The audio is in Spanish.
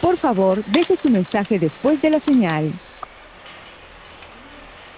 Por favor, deje su mensaje después de la señal.